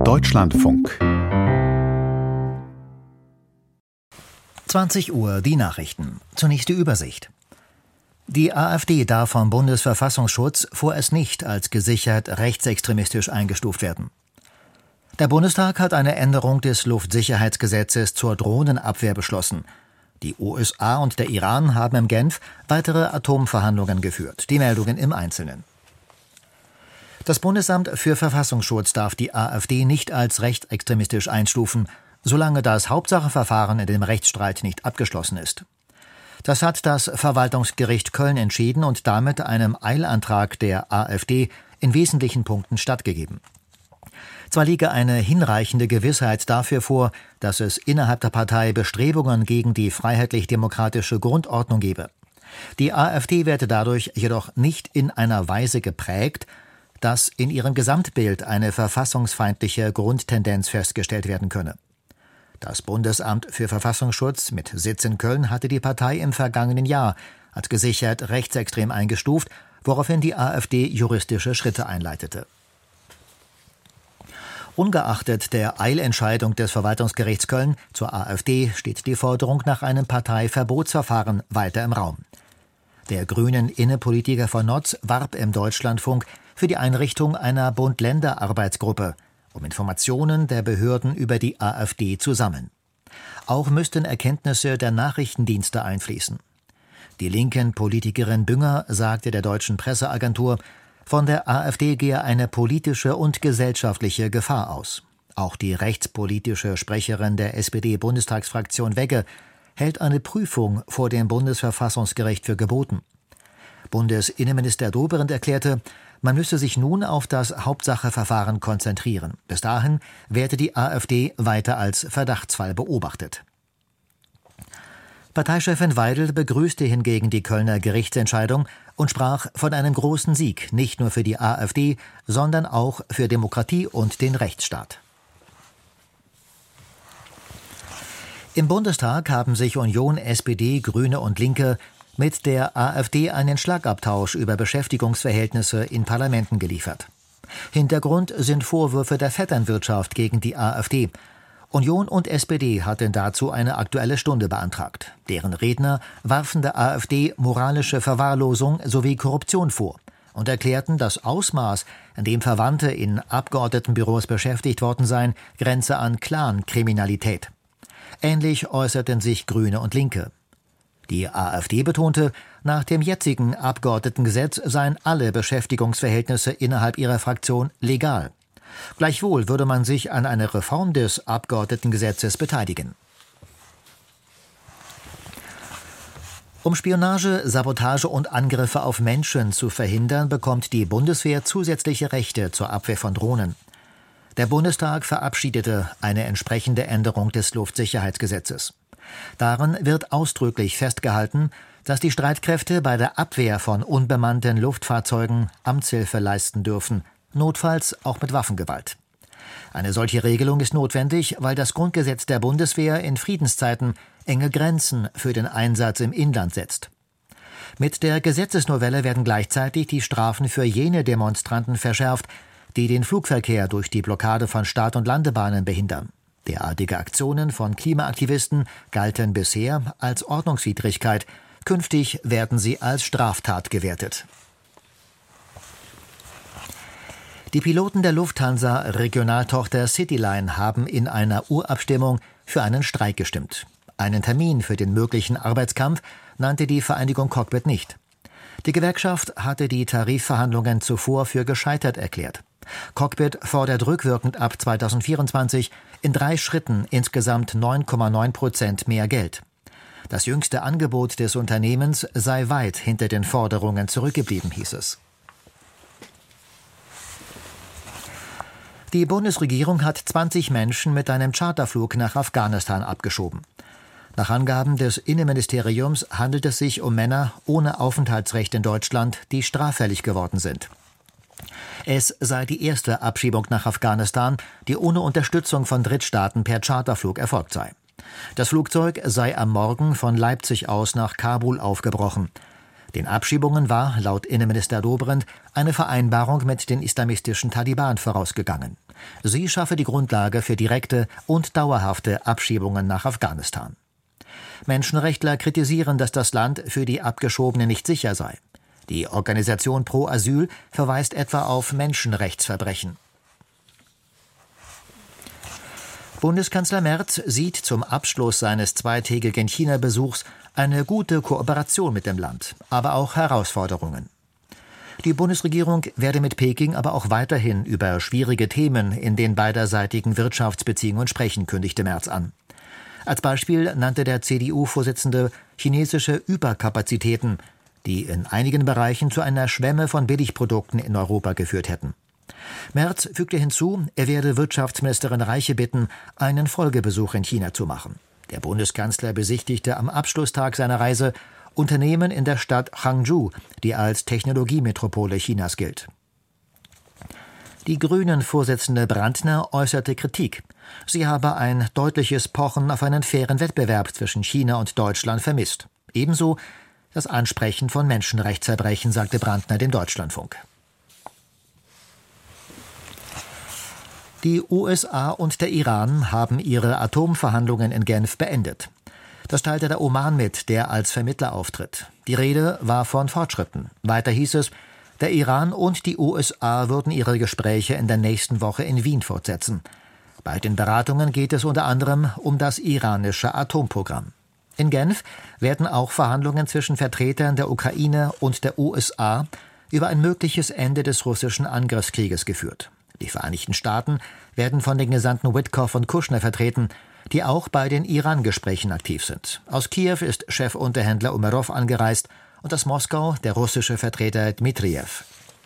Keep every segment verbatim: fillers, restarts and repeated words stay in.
Deutschlandfunk. zwanzig Uhr, die Nachrichten. Zunächst die Übersicht. Die AfD darf vom Bundesverfassungsschutz vorerst nicht als gesichert rechtsextremistisch eingestuft werden. Der Bundestag hat eine Änderung des Luftsicherheitsgesetzes zur Drohnenabwehr beschlossen. Die U S A und der Iran haben in Genf weitere Atomverhandlungen geführt. Die Meldungen im Einzelnen. Das Bundesamt für Verfassungsschutz darf die AfD nicht als rechtsextremistisch einstufen, solange das Hauptsacheverfahren in dem Rechtsstreit nicht abgeschlossen ist. Das hat das Verwaltungsgericht Köln entschieden und damit einem Eilantrag der AfD in wesentlichen Punkten stattgegeben. Zwar liege eine hinreichende Gewissheit dafür vor, dass es innerhalb der Partei Bestrebungen gegen die freiheitlich-demokratische Grundordnung gebe. Die AfD werde dadurch jedoch nicht in einer Weise geprägt, dass in ihrem Gesamtbild eine verfassungsfeindliche Grundtendenz festgestellt werden könne. Das Bundesamt für Verfassungsschutz mit Sitz in Köln hatte die Partei im vergangenen Jahr als gesichert rechtsextrem eingestuft, woraufhin die AfD juristische Schritte einleitete. Ungeachtet der Eilentscheidung des Verwaltungsgerichts Köln zur AfD steht die Forderung nach einem Parteiverbotsverfahren weiter im Raum. Der grünen Innenpolitiker von Notz warb im Deutschlandfunk für die Einrichtung einer Bund-Länder-Arbeitsgruppe, um Informationen der Behörden über die AfD zu sammeln. Auch müssten Erkenntnisse der Nachrichtendienste einfließen. Die linken Politikerin Bünger sagte der deutschen Presseagentur, von der AfD gehe eine politische und gesellschaftliche Gefahr aus. Auch die rechtspolitische Sprecherin der S P D-Bundestagsfraktion Wegge hält eine Prüfung vor dem Bundesverfassungsgericht für geboten. Bundesinnenminister Dobrindt erklärte, man müsse sich nun auf das Hauptsacheverfahren konzentrieren. Bis dahin werde die AfD weiter als Verdachtsfall beobachtet. Parteichefin Weidel begrüßte hingegen die Kölner Gerichtsentscheidung und sprach von einem großen Sieg, nicht nur für die AfD, sondern auch für Demokratie und den Rechtsstaat. Im Bundestag haben sich Union, S P D, Grüne und Linke mit der AfD einen Schlagabtausch über Beschäftigungsverhältnisse in Parlamenten geliefert. Hintergrund sind Vorwürfe der Vetternwirtschaft gegen die AfD. Union und S P D hatten dazu eine Aktuelle Stunde beantragt. Deren Redner warfen der AfD moralische Verwahrlosung sowie Korruption vor und erklärten, das Ausmaß, in dem Verwandte in Abgeordnetenbüros beschäftigt worden seien, grenze an Clankriminalität. Ähnlich äußerten sich Grüne und Linke. Die AfD betonte, nach dem jetzigen Abgeordnetengesetz seien alle Beschäftigungsverhältnisse innerhalb ihrer Fraktion legal. Gleichwohl würde man sich an einer Reform des Abgeordnetengesetzes beteiligen. Um Spionage, Sabotage und Angriffe auf Menschen zu verhindern, bekommt die Bundeswehr zusätzliche Rechte zur Abwehr von Drohnen. Der Bundestag verabschiedete eine entsprechende Änderung des Luftsicherheitsgesetzes. Darin wird ausdrücklich festgehalten, dass die Streitkräfte bei der Abwehr von unbemannten Luftfahrzeugen Amtshilfe leisten dürfen, notfalls auch mit Waffengewalt. Eine solche Regelung ist notwendig, weil das Grundgesetz der Bundeswehr in Friedenszeiten enge Grenzen für den Einsatz im Inland setzt. Mit der Gesetzesnovelle werden gleichzeitig die Strafen für jene Demonstranten verschärft, die den Flugverkehr durch die Blockade von Start- und Landebahnen behindern. Derartige Aktionen von Klimaaktivisten galten bisher als Ordnungswidrigkeit. Künftig werden sie als Straftat gewertet. Die Piloten der Lufthansa-Regionaltochter Cityline haben in einer Urabstimmung für einen Streik gestimmt. Einen Termin für den möglichen Arbeitskampf nannte die Vereinigung Cockpit nicht. Die Gewerkschaft hatte die Tarifverhandlungen zuvor für gescheitert erklärt. Cockpit fordert rückwirkend ab zweitausendvierundzwanzig in drei Schritten insgesamt neun Komma neun Prozent mehr Geld. Das jüngste Angebot des Unternehmens sei weit hinter den Forderungen zurückgeblieben, hieß es. Die Bundesregierung hat zwanzig Menschen mit einem Charterflug nach Afghanistan abgeschoben. Nach Angaben des Innenministeriums handelt es sich um Männer ohne Aufenthaltsrecht in Deutschland, die straffällig geworden sind. Es sei die erste Abschiebung nach Afghanistan, die ohne Unterstützung von Drittstaaten per Charterflug erfolgt sei. Das Flugzeug sei am Morgen von Leipzig aus nach Kabul aufgebrochen. Den Abschiebungen war, laut Innenminister Dobrindt, eine Vereinbarung mit den islamistischen Taliban vorausgegangen. Sie schaffe die Grundlage für direkte und dauerhafte Abschiebungen nach Afghanistan. Menschenrechtler kritisieren, dass das Land für die Abgeschobenen nicht sicher sei. Die Organisation Pro Asyl verweist etwa auf Menschenrechtsverbrechen. Bundeskanzler Merz sieht zum Abschluss seines zweitägigen China-Besuchs eine gute Kooperation mit dem Land, aber auch Herausforderungen. Die Bundesregierung werde mit Peking aber auch weiterhin über schwierige Themen in den beiderseitigen Wirtschaftsbeziehungen sprechen, kündigte Merz an. Als Beispiel nannte der C D U-Vorsitzende chinesische Überkapazitäten, die in einigen Bereichen zu einer Schwemme von Billigprodukten in Europa geführt hätten. Merz fügte hinzu, er werde Wirtschaftsministerin Reiche bitten, einen Folgebesuch in China zu machen. Der Bundeskanzler besichtigte am Abschlusstag seiner Reise Unternehmen in der Stadt Hangzhou, die als Technologiemetropole Chinas gilt. Die Grünen-Vorsitzende Brandner äußerte Kritik. Sie habe ein deutliches Pochen auf einen fairen Wettbewerb zwischen China und Deutschland vermisst. Ebenso das Ansprechen von Menschenrechtsverbrechen, sagte Brandner dem Deutschlandfunk. Die U S A und der Iran haben ihre Atomverhandlungen in Genf beendet. Das teilte der Oman mit, der als Vermittler auftritt. Die Rede war von Fortschritten. Weiter hieß es, der Iran und die U S A würden ihre Gespräche in der nächsten Woche in Wien fortsetzen. Bei den Beratungen geht es unter anderem um das iranische Atomprogramm. In Genf werden auch Verhandlungen zwischen Vertretern der Ukraine und der U S A über ein mögliches Ende des russischen Angriffskrieges geführt. Die Vereinigten Staaten werden von den Gesandten Witkoff und Kushner vertreten, die auch bei den Iran-Gesprächen aktiv sind. Aus Kiew ist Chefunterhändler Umerov angereist und aus Moskau der russische Vertreter Dmitrijew.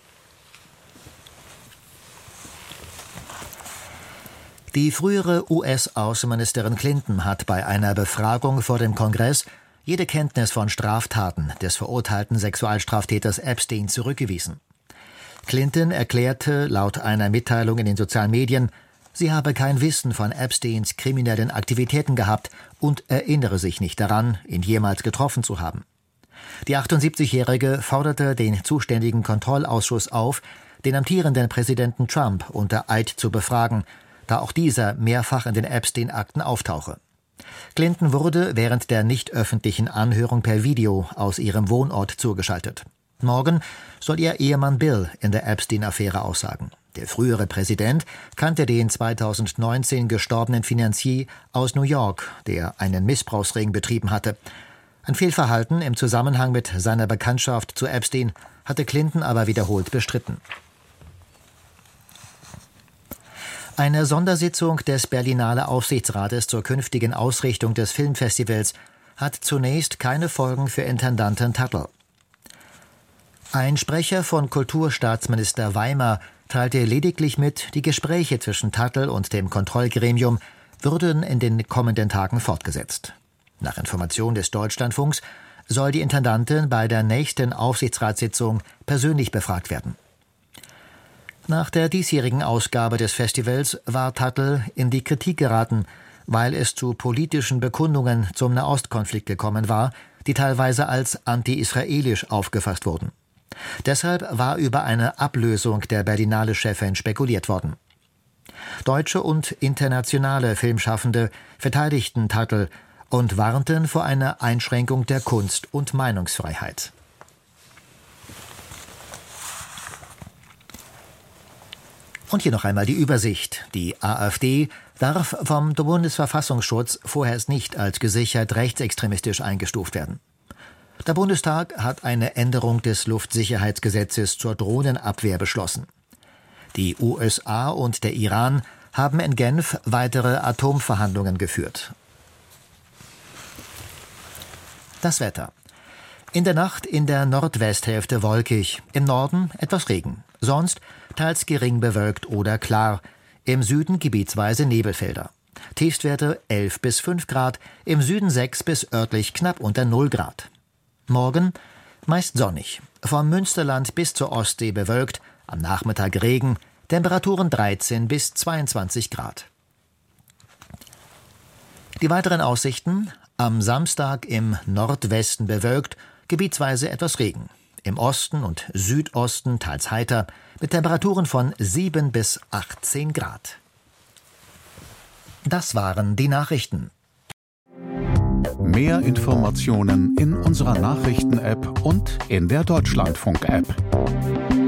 Die frühere U S-Außenministerin Clinton hat bei einer Befragung vor dem Kongress jede Kenntnis von Straftaten des verurteilten Sexualstraftäters Epstein zurückgewiesen. Clinton erklärte laut einer Mitteilung in den sozialen Medien, sie habe kein Wissen von Epsteins kriminellen Aktivitäten gehabt und erinnere sich nicht daran, ihn jemals getroffen zu haben. Die achtundsiebzigjährige forderte den zuständigen Kontrollausschuss auf, den amtierenden Präsidenten Trump unter Eid zu befragen, da auch dieser mehrfach in den Epstein-Akten auftauche. Clinton wurde während der nicht öffentlichen Anhörung per Video aus ihrem Wohnort zugeschaltet. Morgen soll ihr Ehemann Bill in der Epstein-Affäre aussagen. Der frühere Präsident kannte den zweitausendneunzehn gestorbenen Finanzier aus New York, der einen Missbrauchsring betrieben hatte. Ein Fehlverhalten im Zusammenhang mit seiner Bekanntschaft zu Epstein hatte Clinton aber wiederholt bestritten. Eine Sondersitzung des Berlinale Aufsichtsrates zur künftigen Ausrichtung des Filmfestivals hat zunächst keine Folgen für Intendanten Tuttle. Ein Sprecher von Kulturstaatsminister Weimer teilte lediglich mit, die Gespräche zwischen Tuttle und dem Kontrollgremium würden in den kommenden Tagen fortgesetzt. Nach Information des Deutschlandfunks soll die Intendantin bei der nächsten Aufsichtsratssitzung persönlich befragt werden. Nach der diesjährigen Ausgabe des Festivals war Tuttle in die Kritik geraten, weil es zu politischen Bekundungen zum Nahostkonflikt gekommen war, die teilweise als anti-israelisch aufgefasst wurden. Deshalb war über eine Ablösung der Berlinale-Chefin spekuliert worden. Deutsche und internationale Filmschaffende verteidigten Tuttle und warnten vor einer Einschränkung der Kunst- und Meinungsfreiheit. Und hier noch einmal die Übersicht. Die AfD darf vom Bundesverfassungsschutz vorerst nicht als gesichert rechtsextremistisch eingestuft werden. Der Bundestag hat eine Änderung des Luftsicherheitsgesetzes zur Drohnenabwehr beschlossen. Die U S A und der Iran haben in Genf weitere Atomverhandlungen geführt. Das Wetter. In der Nacht in der Nordwesthälfte wolkig, im Norden etwas Regen, sonst teils gering bewölkt oder klar, im Süden gebietsweise Nebelfelder. Tiefstwerte elf bis fünf Grad, im Süden sechs bis örtlich knapp unter null Grad. Morgen meist sonnig, vom Münsterland bis zur Ostsee bewölkt, am Nachmittag Regen, Temperaturen dreizehn bis zweiundzwanzig Grad. Die weiteren Aussichten: am Samstag im Nordwesten bewölkt, gebietsweise etwas Regen. Im Osten und Südosten teils heiter, mit Temperaturen von sieben bis achtzehn Grad. Das waren die Nachrichten. Mehr Informationen in unserer Nachrichten-App und in der Deutschlandfunk-App.